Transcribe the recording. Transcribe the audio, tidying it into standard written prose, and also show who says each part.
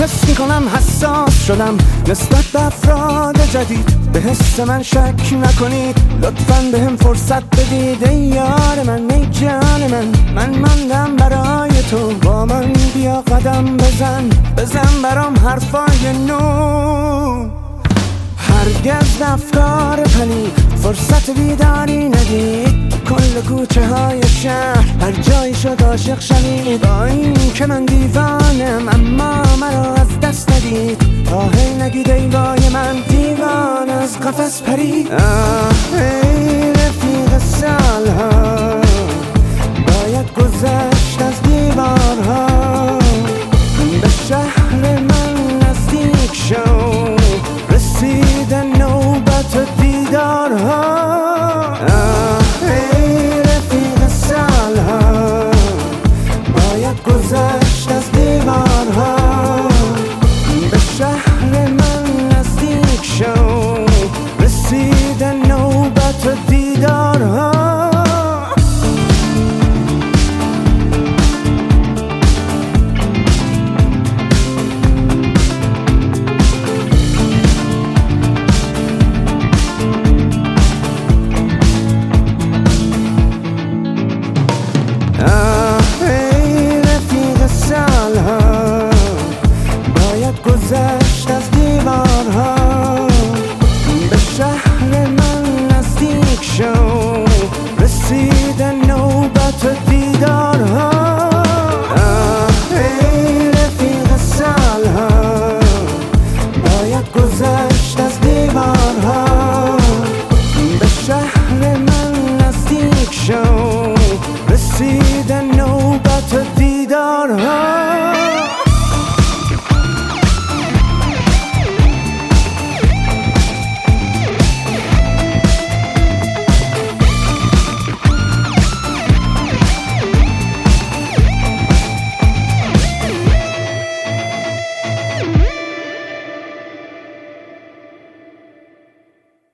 Speaker 1: حس میکنم حساس شدم نسبت به افراد جدید، به حس من شک نکنید، لطفاً به هم فرصت بدید. ای یار من، ای جان من ماندم برای تو، با من بیا قدم بزن برام حرفای نو. هرگز افکار پلید فرصت بیداری ندید، کل کوچه های شهر هر جایی شد عاشق شوید. با این که من دیوانم اما مرا از دست ندید، آهی نگید ای وای من دیوان از قفس پرید. ای رفیق سالها باید گذشت